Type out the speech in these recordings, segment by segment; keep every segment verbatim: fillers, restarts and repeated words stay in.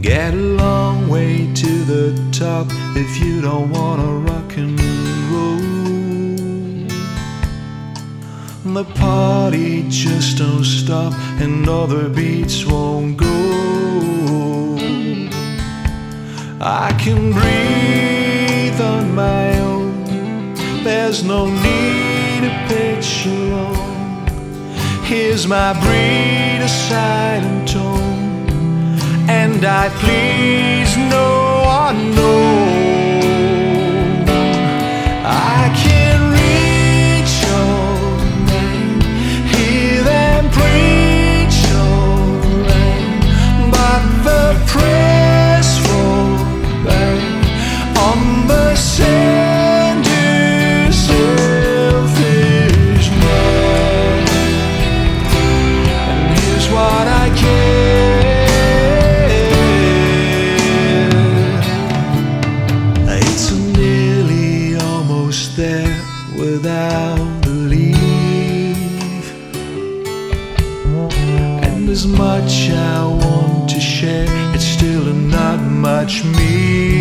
Get a long way to the top if you don't wanna rock and roll. The party just don't stop and other beats won't go. I can breathe on my own, there's no need to pitch along. Here's my breed, a silent tone, and I please no one knows. I can reach your name, hear them preach your name, but the press will bang on the sender selfish man. And here's what I can. There without belief, and as much I want to share, it's still not much me.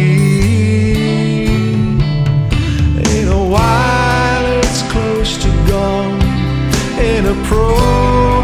In a while it's close to gone, in a pro